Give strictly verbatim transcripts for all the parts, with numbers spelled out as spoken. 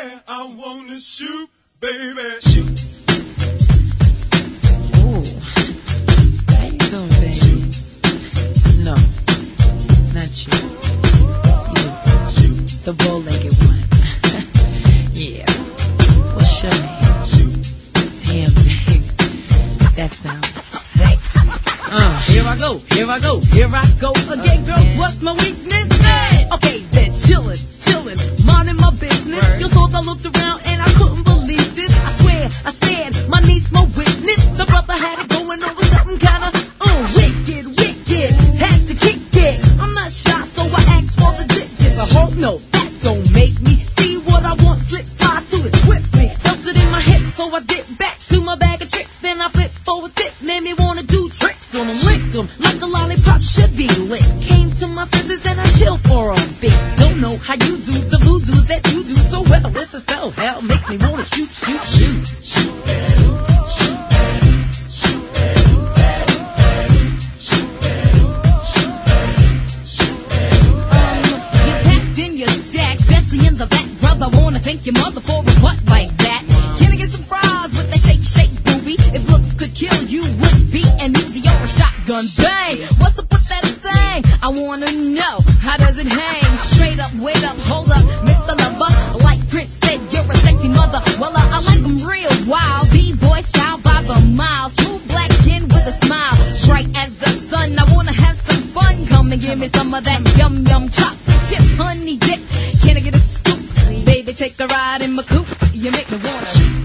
yeah, I wanna shoot, baby. Shoot. Ooh. How you doing, baby? Shoot. No, not you. You. Shoot. The bow-legged one. Yeah. What's your name? Shoot. Damn, babe. That sounds sexy. Uh, here I go, here I go, here I go again, girls. Okay. What's my weakness? Hey. Okay, then chillin', chillin', minding my business. Word. You saw I looked around and I couldn't believe this. I swear, I stared, my niece, my witness. The brother had it going on with something kinda uh, wicked, wicked. Had to kick it. I'm not shy, so I asked for the digits. I hope no, that don't make me see what I want. Slip slide to it swiftly. Felt it in my hips, so I dip back to my bag of tricks. Then I flip for a tip, made me wanna do tricks on them, lick them like a lollipop should be lit. Came to my senses and I chill for a bit. Don't know how you do the voodoo that you do so well. It's a spell, hell makes me wanna shoot, shoot, shoot. Shoot better, shoot better, shoot better, better, better, shoot better, shoot better, shoot better, better. Um, you packed in your stack, especially in the back, brother. Wanna thank your mother for a butt like that. Can I get some fries with that shake, shake, booby? If looks could kill, you would be an easy or a shotgun bang. What's up with that thing? I wanna know, how does it hang? Straight up, wait up, hold up, Mister Lover. Like Prince said, you're a sexy mother. Well, uh, I like them real wild. B-boy style by the mile. Smooth black skin with a smile. Bright as the sun, I wanna have some fun. Come and give me some of that yum yum chocolate chip honey dip. Can I get a scoop? Baby, take a ride in my coupe. You make me wanna shoot.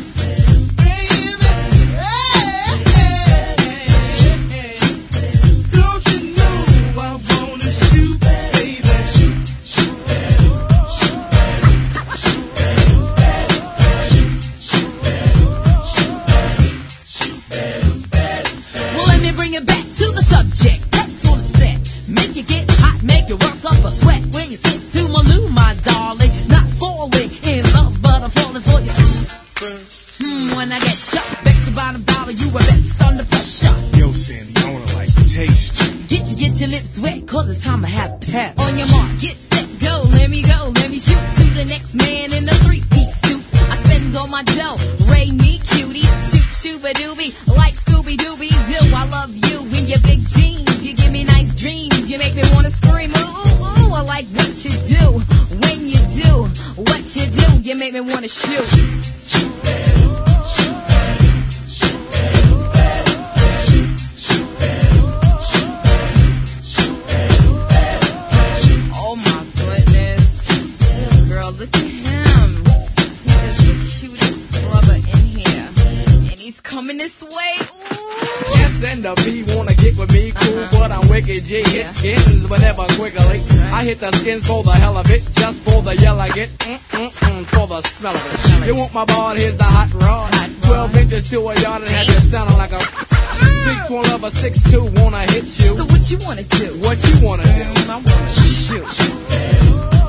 Bring it back to the subject. That's what it said. Make you get hot, make you work up a sweat. When you sit to my loo, my darling. Not falling in love, but I'm falling for you. Hmm, when I get jumped, bet you by the dollar, you were best under pressure. Yo, Sandy, I wanna like taste you. Get you, get your lips wet, cause it's time to have pep. On your mark, get set, go, let me go, let me shoot to the next man in a three-piece suit. I spend all my dough, Ray me cutie, shoot, shooba-dooby, like Scooby-Dooby-Doo. I love you in your big jeans, you give me nice dreams, you make me wanna scream, ooh, ooh, ooh. I like what you do, when you do, what you do, you make me wanna shoot. Shoot better, shoot better, shoot better, better, shoot, shoot better, shoot better, shoot better, better, shoot. Oh my goodness, girl, look at him. He is the cutest brother in here, and he's coming this way. Ooh. S and the B wanna get with me, cool, uh-huh. But I'm wicked G. Hit skins, but never quickly. Right. I hit the skins for the hell of it, just for the yell I get, mm-mm-mm, for the smell of it. Smell you it. Want my ball, here's the hot rod. Hot Twelve rod. Inches to a yard and have you sounding like a six point of a six two, wanna hit you. So what you wanna do? What you wanna do? Mm, I wanna shoot. Shoot better.